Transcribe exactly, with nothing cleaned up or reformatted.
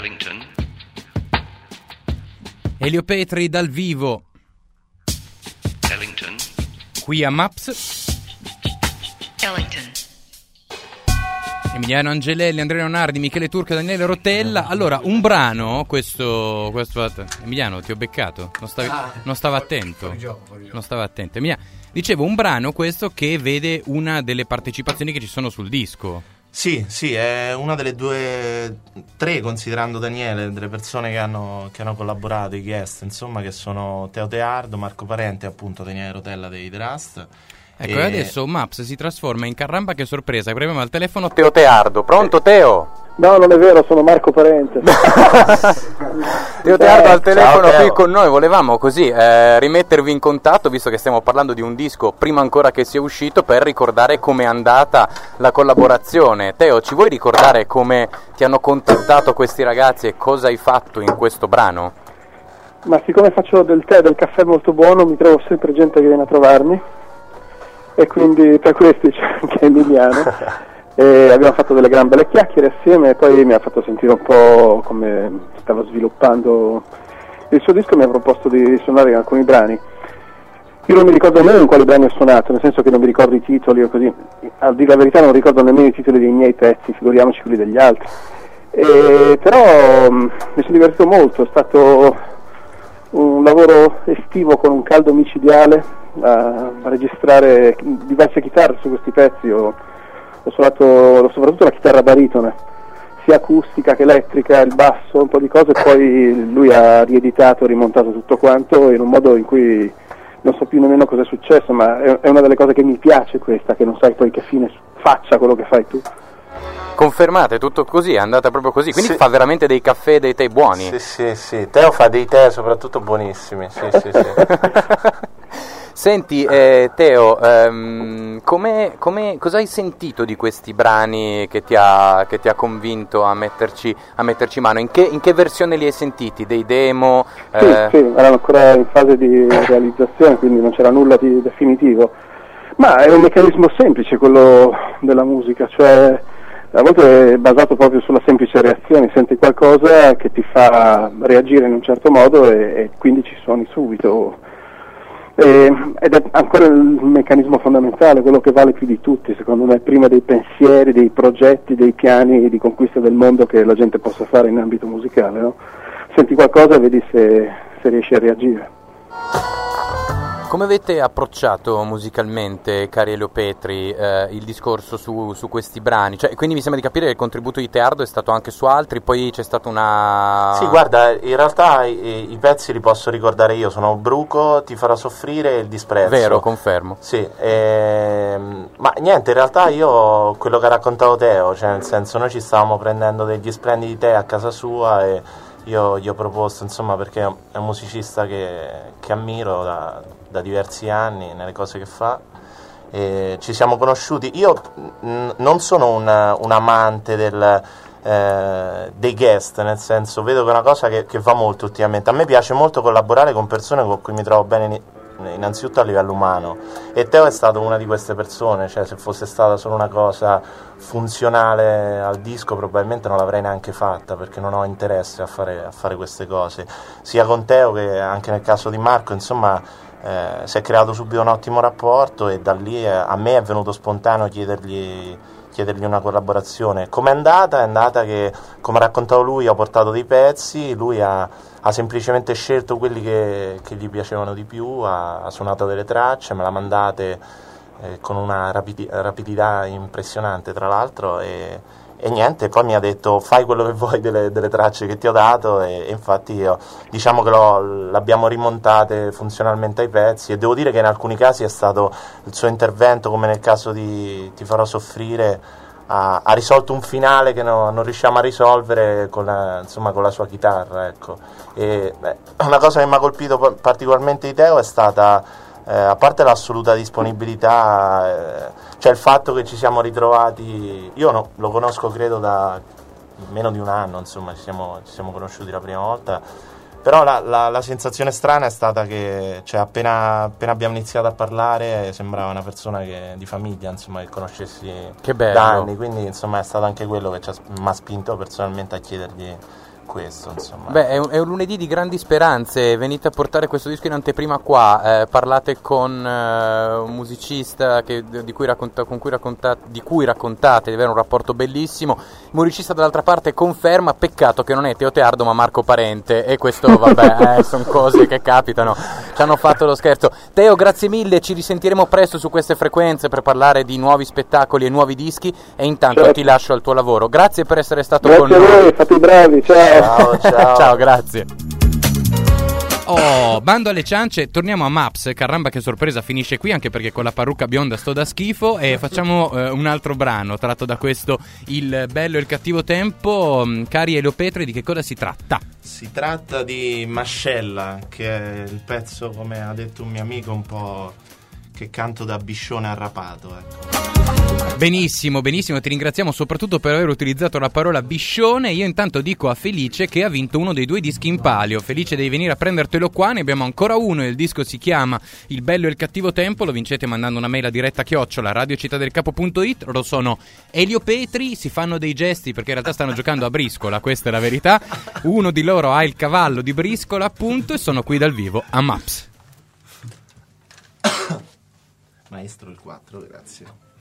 Ellington. Elio Petri dal vivo. Ellington. Qui a Maps. Ellington. Emiliano Angelelli, Andrea Leonardi, Michele Turca, Daniele Rotella. Allora, un brano, questo, questo Emiliano, ti ho beccato? Non stavi, ah, non stava attento. Fuori gioco, fuori gioco. Non stava attento. Emiliano, dicevo, un brano questo che vede una delle partecipazioni che ci sono sul disco. Sì, sì, è una delle due, tre considerando Daniele, delle persone che hanno, che hanno collaborato, i guest, insomma, che sono Teo Teardo, Marco Parente e appunto Daniele Rotella dei The Rust. Ecco, e adesso Maps si trasforma in caramba che sorpresa, apriamo al telefono Teo Teardo. Pronto Teo? No, non è vero, sono Marco Parente. Teo Teardo al telefono. Ciao, qui con noi. Volevamo così eh, rimettervi in contatto, visto che stiamo parlando di un disco prima ancora che sia uscito, per ricordare com'è andata la collaborazione. Teo, ci vuoi ricordare come ti hanno contattato questi ragazzi e cosa hai fatto in questo brano? Ma siccome faccio del tè e del caffè molto buono, mi trovo sempre gente che viene a trovarmi, e quindi tra questi c'è anche Emiliano. E abbiamo fatto delle gran belle chiacchiere assieme, e poi mi ha fatto sentire un po' come stava sviluppando il suo disco e mi ha proposto di suonare alcuni brani. Io non mi ricordo nemmeno in quali brani ho suonato, nel senso che non mi ricordo i titoli o così. A dire la verità non ricordo nemmeno i titoli dei miei pezzi, figuriamoci quelli degli altri. E, però mh, mi sono divertito molto, è stato un lavoro estivo con un caldo micidiale a, a registrare diverse chitarre su questi pezzi. Ho, ho suonato soprattutto la chitarra baritona, sia acustica che elettrica, il basso, un po' di cose, e poi lui ha rieditato, rimontato tutto quanto in un modo in cui non so più nemmeno cosa è successo, ma è, è una delle cose che mi piace questa, che non sai poi che fine faccia quello che fai tu. Confermate, tutto così, è andata proprio così, quindi sì. Fa veramente dei caffè e dei tè buoni. Sì, sì, sì, Teo fa dei tè soprattutto buonissimi, sì, sì, sì. Senti, eh, Teo, ehm, come, come, cosa hai sentito di questi brani che ti ha, che ti ha convinto a metterci, a metterci mano? In che, in che versione li hai sentiti? Dei demo? Sì, Eh... sì, erano ancora in fase di realizzazione, quindi non c'era nulla di definitivo. Ma è un meccanismo semplice quello della musica, cioè a volte è basato proprio sulla semplice reazione, senti qualcosa che ti fa reagire in un certo modo e, e quindi ci suoni subito. E, ed è ancora il meccanismo fondamentale, quello che vale più di tutti, secondo me, prima dei pensieri, dei progetti, dei piani di conquista del mondo che la gente possa fare in ambito musicale, no? Senti qualcosa e vedi se, se riesci a reagire. Come avete approcciato musicalmente, cari Elio Petri, eh, il discorso su, su questi brani? Cioè, quindi mi sembra di capire che il contributo di Teardo è stato anche su altri, poi c'è stata una... Sì, guarda, in realtà i, i pezzi li posso ricordare io, sono Bruco, Ti farà soffrire e Il disprezzo. Vero, confermo. Sì, ehm, ma niente, in realtà io, quello che ha raccontato Teo, cioè nel senso noi ci stavamo prendendo degli splendidi tè a casa sua e io gli ho proposto, insomma, perché è un musicista che, che ammiro da, da diversi anni nelle cose che fa, e ci siamo conosciuti. Io mh, non sono un, un amante del, eh, dei guest, nel senso, vedo che è una cosa che, che va molto ultimamente. A me piace molto collaborare con persone con cui mi trovo bene innanzitutto a livello umano, e Teo è stato una di queste persone, cioè se fosse stata solo una cosa funzionale al disco probabilmente non l'avrei neanche fatta, perché non ho interesse a fare, a fare queste cose, sia con Teo che anche nel caso di Marco, insomma eh, si è creato subito un ottimo rapporto e da lì eh, a me è venuto spontaneo chiedergli chiedergli una collaborazione. Com'è andata? È andata che, come ha raccontato lui, ho portato dei pezzi, lui ha, ha semplicemente scelto quelli che, che gli piacevano di più, ha, ha suonato delle tracce, me le ha mandate eh, con una rapidi, rapidità impressionante tra l'altro, e, e niente, poi mi ha detto fai quello che vuoi delle, delle tracce che ti ho dato, e, e infatti io, diciamo che l'ho, l'abbiamo rimontate funzionalmente ai pezzi, e devo dire che in alcuni casi è stato il suo intervento, come nel caso di Ti farò soffrire, ha, ha risolto un finale che no, non riusciamo a risolvere con la, insomma, con la sua chitarra, ecco. E beh, una cosa che mi ha colpito particolarmente di Teo è stata, eh, a parte l'assoluta disponibilità, eh, cioè il fatto che ci siamo ritrovati, io no, lo conosco credo da meno di un anno, insomma ci siamo, ci siamo conosciuti la prima volta, però la, la, la sensazione strana è stata che, cioè, appena, appena abbiamo iniziato a parlare sembrava una persona che, di famiglia, insomma, che conoscessi che bello. da anni, quindi insomma è stato anche quello che mi ha spinto personalmente a chiedergli questo, insomma. Beh, è un, è un lunedì di grandi speranze, venite a portare questo disco in anteprima qua, eh, parlate con eh, un musicista che, di, cui racconta, con cui raccontate, di cui raccontate di avere un rapporto bellissimo, il musicista dall'altra parte conferma, peccato che non è Teo Teardo ma Marco Parente, e questo vabbè, eh, sono cose che capitano, ci hanno fatto lo scherzo. Teo, grazie mille, ci risentiremo presto su queste frequenze per parlare di nuovi spettacoli e nuovi dischi, e intanto certo. ti lascio al tuo lavoro. Grazie per essere stato grazie con noi. Grazie a voi, fate i bravi, ciao. Ciao, ciao. Ciao, grazie. Oh, bando alle ciance, torniamo a Maps, caramba che sorpresa, finisce qui anche perché con la parrucca bionda sto da schifo, e facciamo eh, un altro brano tratto da questo Il bello e il cattivo tempo. Cari Elio Petri, di che cosa si tratta? Si tratta di Mascella, che è il pezzo, come ha detto un mio amico, un po' che canto da biscione arrapato, ecco. Benissimo, benissimo, ti ringraziamo soprattutto per aver utilizzato la parola biscione. Io intanto dico a Felice che ha vinto uno dei due dischi in palio. Felice, devi venire a prendertelo qua, ne abbiamo ancora uno e il disco si chiama Il bello e il cattivo tempo. Lo vincete mandando una mail a diretta chiocciola radiocittadelcapo.it. Loro sono Elio Petri, si fanno dei gesti perché in realtà stanno giocando a briscola, questa è la verità. Uno di loro ha il cavallo di briscola appunto, e sono qui dal vivo a Maps. Maestro il quattro, grazie.